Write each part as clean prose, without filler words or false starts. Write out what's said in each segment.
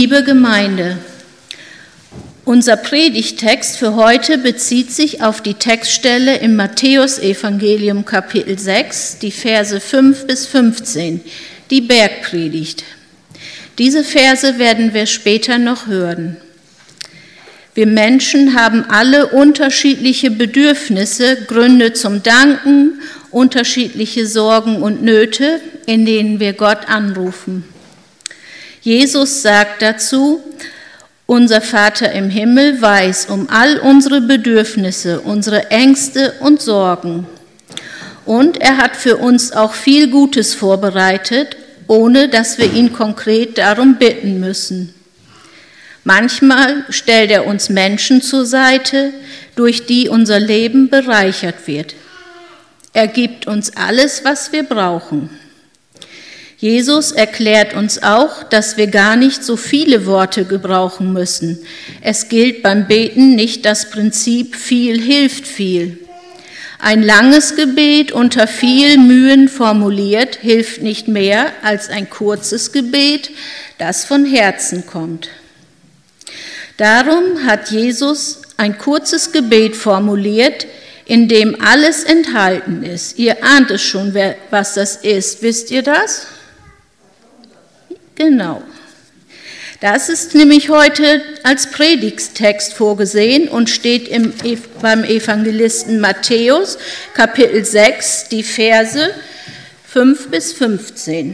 Liebe Gemeinde, unser Predigttext für heute bezieht sich auf die Textstelle im Matthäusevangelium Kapitel 6, die Verse 5 bis 15, die Bergpredigt. Diese Verse werden wir später noch hören. Wir Menschen haben alle unterschiedliche Bedürfnisse, Gründe zum Danken, unterschiedliche Sorgen und Nöte, in denen wir Gott anrufen. Jesus sagt dazu: Unser Vater im Himmel weiß um all unsere Bedürfnisse, unsere Ängste und Sorgen. Und er hat für uns auch viel Gutes vorbereitet, ohne dass wir ihn konkret darum bitten müssen. Manchmal stellt er uns Menschen zur Seite, durch die unser Leben bereichert wird. Er gibt uns alles, was wir brauchen. Jesus erklärt uns auch, dass wir gar nicht so viele Worte gebrauchen müssen. Es gilt beim Beten nicht das Prinzip viel hilft viel. Ein langes Gebet unter viel Mühen formuliert hilft nicht mehr als ein kurzes Gebet, das von Herzen kommt. Darum hat Jesus ein kurzes Gebet formuliert, in dem alles enthalten ist. Ihr ahnt es schon, was das ist. Wisst ihr das? Genau. Das ist nämlich heute als Predigttext vorgesehen und steht beim Evangelisten Matthäus, Kapitel 6, die Verse 5 bis 15.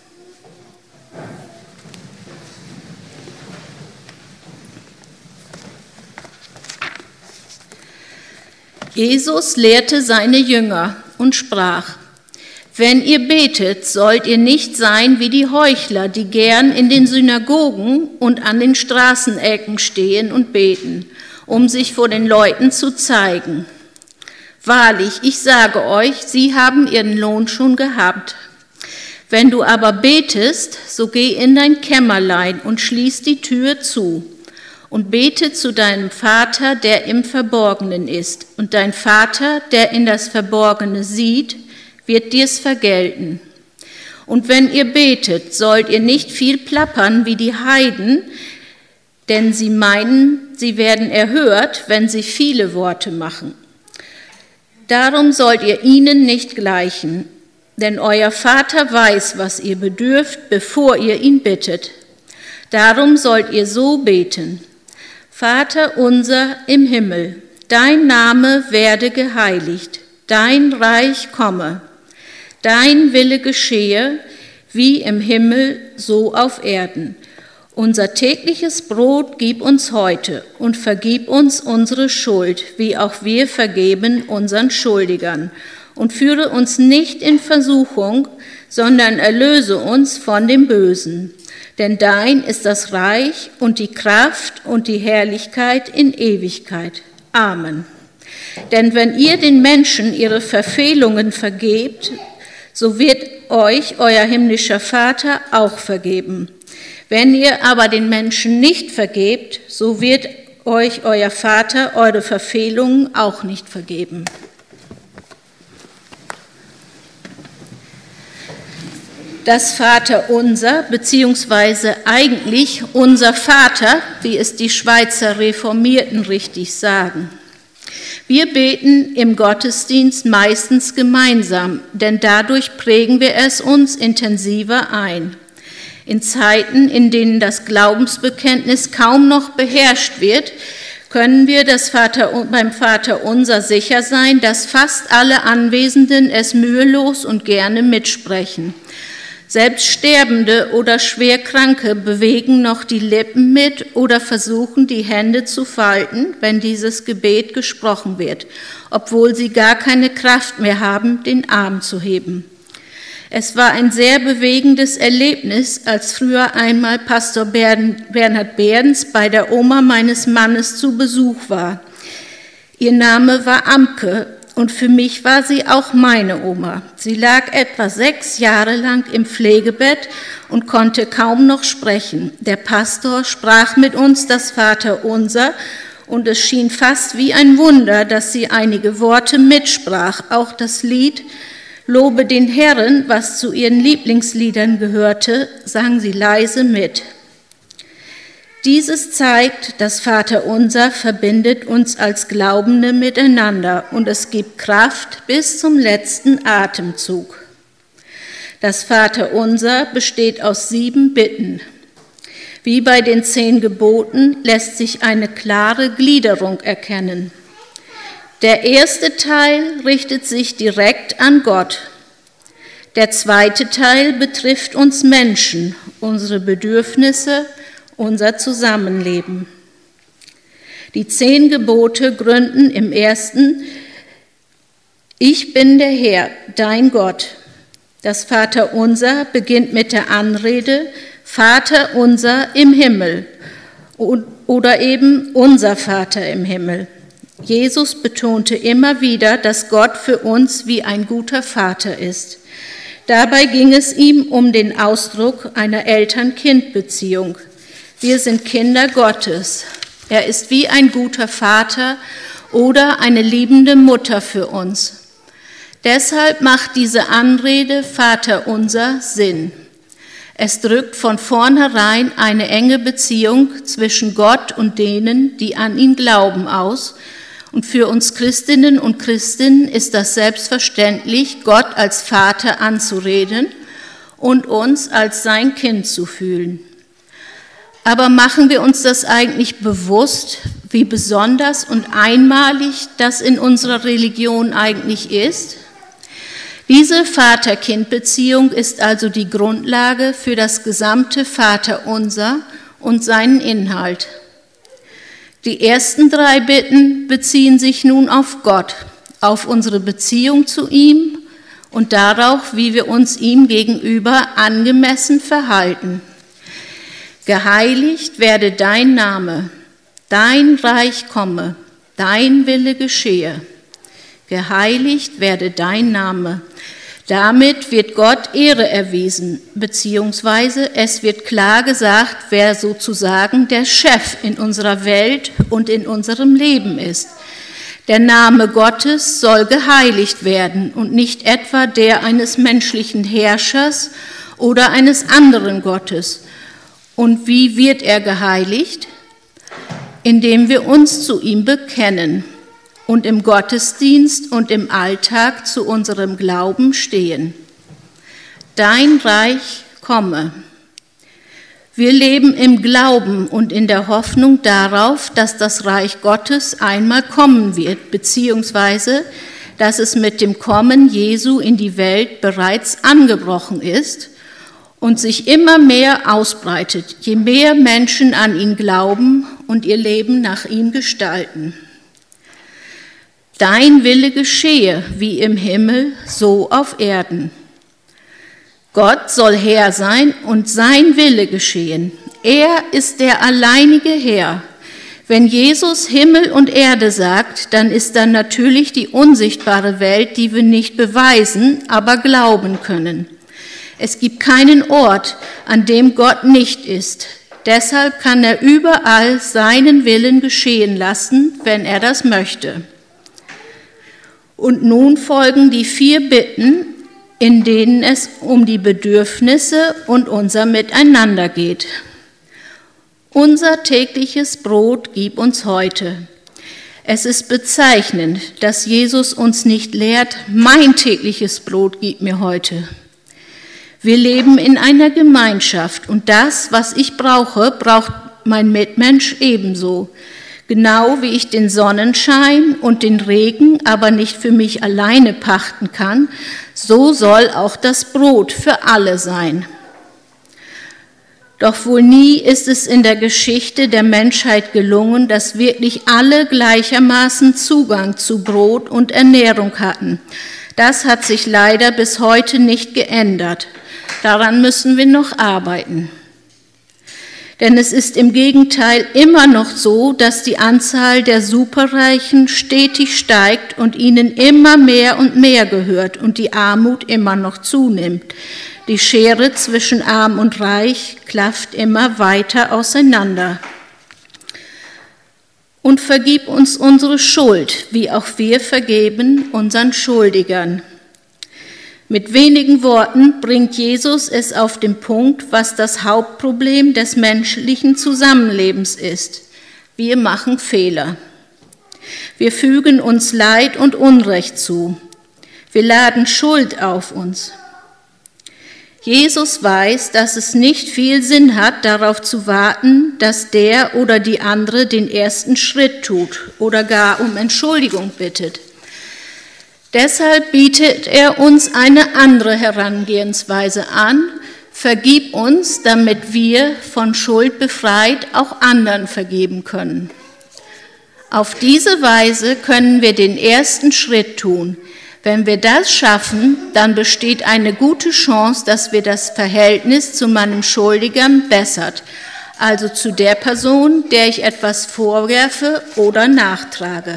Jesus lehrte seine Jünger und sprach: Wenn ihr betet, sollt ihr nicht sein wie die Heuchler, die gern in den Synagogen und an den Straßenecken stehen und beten, um sich vor den Leuten zu zeigen. Wahrlich, ich sage euch, sie haben ihren Lohn schon gehabt. Wenn du aber betest, so geh in dein Kämmerlein und schließ die Tür zu. Und bete zu deinem Vater, der im Verborgenen ist. Und dein Vater, der in das Verborgene sieht, wird dir's vergelten. Und wenn ihr betet, sollt ihr nicht viel plappern wie die Heiden, denn sie meinen, sie werden erhört, wenn sie viele Worte machen. Darum sollt ihr ihnen nicht gleichen, denn euer Vater weiß, was ihr bedürft, bevor ihr ihn bittet. Darum sollt ihr so beten: Vater unser im Himmel, dein Name werde geheiligt, dein Reich komme. Dein Wille geschehe, wie im Himmel, so auf Erden. Unser tägliches Brot gib uns heute und vergib uns unsere Schuld, wie auch wir vergeben unseren Schuldigern. Und führe uns nicht in Versuchung, sondern erlöse uns von dem Bösen. Denn dein ist das Reich und die Kraft und die Herrlichkeit in Ewigkeit. Amen. Denn wenn ihr den Menschen ihre Verfehlungen vergebt, so wird euch euer himmlischer Vater auch vergeben. Wenn ihr aber den Menschen nicht vergebt, so wird euch euer Vater eure Verfehlungen auch nicht vergeben. Das Vaterunser, beziehungsweise eigentlich unser Vater, wie es die Schweizer Reformierten richtig sagen. Wir beten im Gottesdienst meistens gemeinsam, denn dadurch prägen wir es uns intensiver ein. In Zeiten, in denen das Glaubensbekenntnis kaum noch beherrscht wird, können wir beim Vaterunser sicher sein, dass fast alle Anwesenden es mühelos und gerne mitsprechen. Selbst Sterbende oder Schwerkranke bewegen noch die Lippen mit oder versuchen, die Hände zu falten, wenn dieses Gebet gesprochen wird, obwohl sie gar keine Kraft mehr haben, den Arm zu heben. Es war ein sehr bewegendes Erlebnis, als früher einmal Pastor Bernhard Behrens bei der Oma meines Mannes zu Besuch war. Ihr Name war Amke. Und für mich war sie auch meine Oma. Sie lag etwa 6 Jahre lang im Pflegebett und konnte kaum noch sprechen. Der Pastor sprach mit uns das Vaterunser und es schien fast wie ein Wunder, dass sie einige Worte mitsprach. Auch das Lied Lobe den Herrn, was zu ihren Lieblingsliedern gehörte, sang sie leise mit. Dieses zeigt, das Vaterunser verbindet uns als Glaubende miteinander und es gibt Kraft bis zum letzten Atemzug. Das Vaterunser besteht aus 7 Bitten. Wie bei den 10 Geboten lässt sich eine klare Gliederung erkennen. Der erste Teil richtet sich direkt an Gott. Der zweite Teil betrifft uns Menschen, unsere Bedürfnisse, unser Zusammenleben. Die 10 Gebote gründen im ersten: Ich bin der Herr, dein Gott. Das Vaterunser beginnt mit der Anrede Vater unser im Himmel oder eben unser Vater im Himmel. Jesus betonte immer wieder, dass Gott für uns wie ein guter Vater ist. Dabei ging es ihm um den Ausdruck einer Eltern-Kind-Beziehung. Wir sind Kinder Gottes. Er ist wie ein guter Vater oder eine liebende Mutter für uns. Deshalb macht diese Anrede Vaterunser Sinn. Es drückt von vornherein eine enge Beziehung zwischen Gott und denen, die an ihn glauben, aus. Und für uns Christinnen und Christen ist das selbstverständlich, Gott als Vater anzureden und uns als sein Kind zu fühlen. Aber machen wir uns das eigentlich bewusst, wie besonders und einmalig das in unserer Religion eigentlich ist? Diese Vater-Kind-Beziehung ist also die Grundlage für das gesamte Vaterunser und seinen Inhalt. Die ersten 3 Bitten beziehen sich nun auf Gott, auf unsere Beziehung zu ihm und darauf, wie wir uns ihm gegenüber angemessen verhalten. Geheiligt werde dein Name, dein Reich komme, dein Wille geschehe. Geheiligt werde dein Name. Damit wird Gott Ehre erwiesen, beziehungsweise es wird klar gesagt, wer sozusagen der Chef in unserer Welt und in unserem Leben ist. Der Name Gottes soll geheiligt werden und nicht etwa der eines menschlichen Herrschers oder eines anderen Gottes. Und wie wird er geheiligt? Indem wir uns zu ihm bekennen und im Gottesdienst und im Alltag zu unserem Glauben stehen. Dein Reich komme. Wir leben im Glauben und in der Hoffnung darauf, dass das Reich Gottes einmal kommen wird, beziehungsweise dass es mit dem Kommen Jesu in die Welt bereits angebrochen ist und sich immer mehr ausbreitet, je mehr Menschen an ihn glauben und ihr Leben nach ihm gestalten. Dein Wille geschehe, wie im Himmel, so auf Erden. Gott soll Herr sein und sein Wille geschehen. Er ist der alleinige Herr. Wenn Jesus Himmel und Erde sagt, dann ist dann natürlich die unsichtbare Welt, die wir nicht beweisen, aber glauben können. Es gibt keinen Ort, an dem Gott nicht ist. Deshalb kann er überall seinen Willen geschehen lassen, wenn er das möchte. Und nun folgen die 4 Bitten, in denen es um die Bedürfnisse und unser Miteinander geht. Unser tägliches Brot gib uns heute. Es ist bezeichnend, dass Jesus uns nicht lehrt, mein tägliches Brot gib mir heute. Wir leben in einer Gemeinschaft und das, was ich brauche, braucht mein Mitmensch ebenso. Genau wie ich den Sonnenschein und den Regen aber nicht für mich alleine pachten kann, so soll auch das Brot für alle sein. Doch wohl nie ist es in der Geschichte der Menschheit gelungen, dass wirklich alle gleichermaßen Zugang zu Brot und Ernährung hatten. Das hat sich leider bis heute nicht geändert. Daran müssen wir noch arbeiten. Denn es ist im Gegenteil immer noch so, dass die Anzahl der Superreichen stetig steigt und ihnen immer mehr und mehr gehört und die Armut immer noch zunimmt. Die Schere zwischen Arm und Reich klafft immer weiter auseinander. Und vergib uns unsere Schuld, wie auch wir vergeben unseren Schuldigern. Mit wenigen Worten bringt Jesus es auf den Punkt, was das Hauptproblem des menschlichen Zusammenlebens ist. Wir machen Fehler. Wir fügen uns Leid und Unrecht zu. Wir laden Schuld auf uns. Jesus weiß, dass es nicht viel Sinn hat, darauf zu warten, dass der oder die andere den ersten Schritt tut oder gar um Entschuldigung bittet. Deshalb bietet er uns eine andere Herangehensweise an. Vergib uns, damit wir von Schuld befreit auch anderen vergeben können. Auf diese Weise können wir den ersten Schritt tun. Wenn wir das schaffen, dann besteht eine gute Chance, dass wir das Verhältnis zu meinem Schuldigern bessert, also zu der Person, der ich etwas vorwerfe oder nachtrage.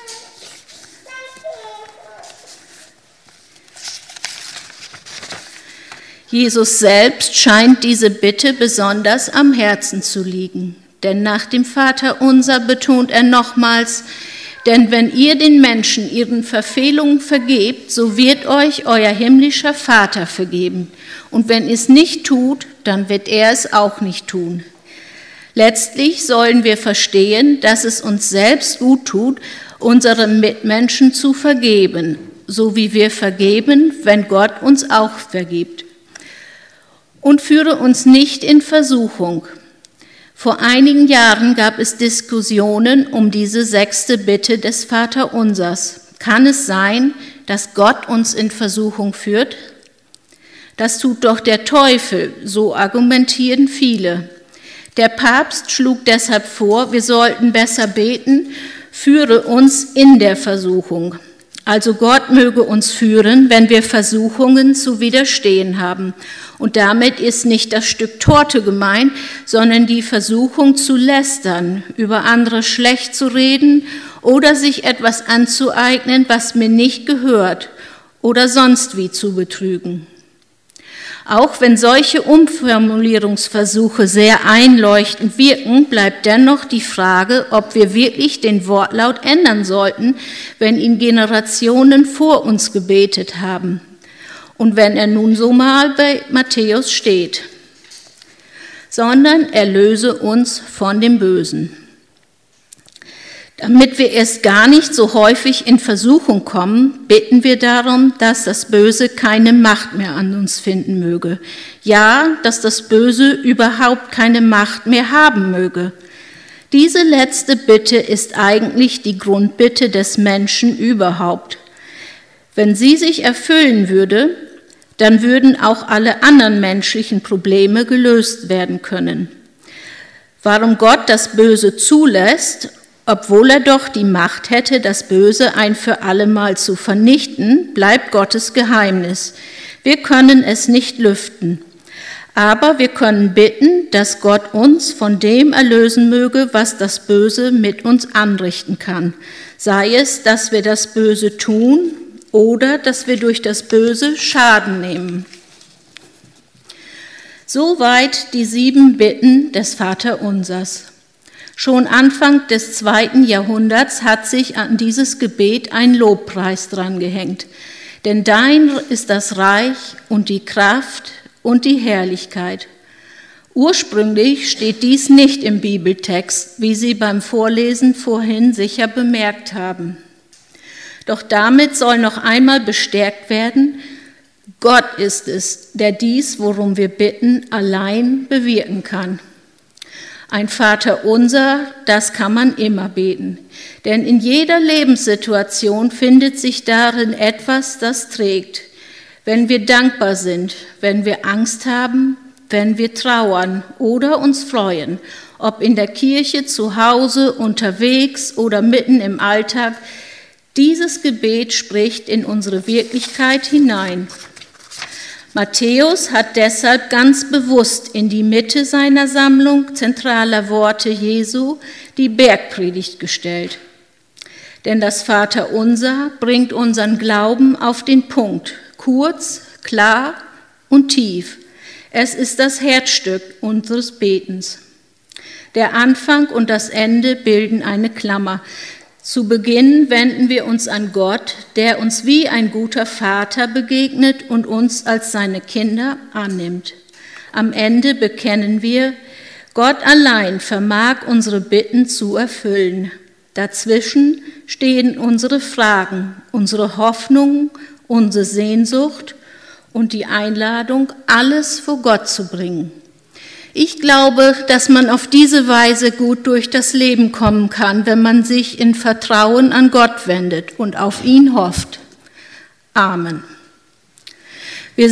Jesus selbst scheint diese Bitte besonders am Herzen zu liegen, denn nach dem Vaterunser betont er nochmals: Denn wenn ihr den Menschen ihren Verfehlungen vergebt, so wird euch euer himmlischer Vater vergeben. Und wenn ihr es nicht tut, dann wird er es auch nicht tun. Letztlich sollen wir verstehen, dass es uns selbst gut tut, unseren Mitmenschen zu vergeben, so wie wir vergeben, wenn Gott uns auch vergibt. Und führe uns nicht in Versuchung. Vor einigen Jahren gab es Diskussionen um diese 6. Bitte des Vaterunsers. Kann es sein, dass Gott uns in Versuchung führt? Das tut doch der Teufel, so argumentieren viele. Der Papst schlug deshalb vor, wir sollten besser beten: Führe uns in der Versuchung. Also Gott möge uns führen, wenn wir Versuchungen zu widerstehen haben. Und damit ist nicht das Stück Torte gemeint, sondern die Versuchung zu lästern, über andere schlecht zu reden oder sich etwas anzueignen, was mir nicht gehört, oder sonst wie zu betrügen. Auch wenn solche Umformulierungsversuche sehr einleuchtend wirken, bleibt dennoch die Frage, ob wir wirklich den Wortlaut ändern sollten, wenn ihn Generationen vor uns gebetet haben. Und wenn er nun so mal bei Matthäus steht, sondern erlöse uns von dem Bösen. Damit wir erst gar nicht so häufig in Versuchung kommen, bitten wir darum, dass das Böse keine Macht mehr an uns finden möge. Ja, dass das Böse überhaupt keine Macht mehr haben möge. Diese letzte Bitte ist eigentlich die Grundbitte des Menschen überhaupt. Wenn sie sich erfüllen würde, dann würden auch alle anderen menschlichen Probleme gelöst werden können. Warum Gott das Böse zulässt, obwohl er doch die Macht hätte, das Böse ein für allemal zu vernichten, bleibt Gottes Geheimnis. Wir können es nicht lüften. Aber wir können bitten, dass Gott uns von dem erlösen möge, was das Böse mit uns anrichten kann. Sei es, dass wir das Böse tun oder dass wir durch das Böse Schaden nehmen. Soweit die 7 Bitten des Vaterunsers. Schon Anfang des 2. Jahrhunderts hat sich an dieses Gebet ein Lobpreis drangehängt. Denn dein ist das Reich und die Kraft und die Herrlichkeit. Ursprünglich steht dies nicht im Bibeltext, wie Sie beim Vorlesen vorhin sicher bemerkt haben. Doch damit soll noch einmal bestärkt werden, Gott ist es, der dies, worum wir bitten, allein bewirken kann. Ein Vaterunser, das kann man immer beten, denn in jeder Lebenssituation findet sich darin etwas, das trägt. Wenn wir dankbar sind, wenn wir Angst haben, wenn wir trauern oder uns freuen, ob in der Kirche, zu Hause, unterwegs oder mitten im Alltag, dieses Gebet spricht in unsere Wirklichkeit hinein. Matthäus hat deshalb ganz bewusst in die Mitte seiner Sammlung zentraler Worte Jesu die Bergpredigt gestellt. Denn das Vaterunser bringt unseren Glauben auf den Punkt, kurz, klar und tief. Es ist das Herzstück unseres Betens. Der Anfang und das Ende bilden eine Klammer. Zu Beginn wenden wir uns an Gott, der uns wie ein guter Vater begegnet und uns als seine Kinder annimmt. Am Ende bekennen wir, Gott allein vermag unsere Bitten zu erfüllen. Dazwischen stehen unsere Fragen, unsere Hoffnungen, unsere Sehnsucht und die Einladung, alles vor Gott zu bringen. Ich glaube, dass man auf diese Weise gut durch das Leben kommen kann, wenn man sich in Vertrauen an Gott wendet und auf ihn hofft. Amen.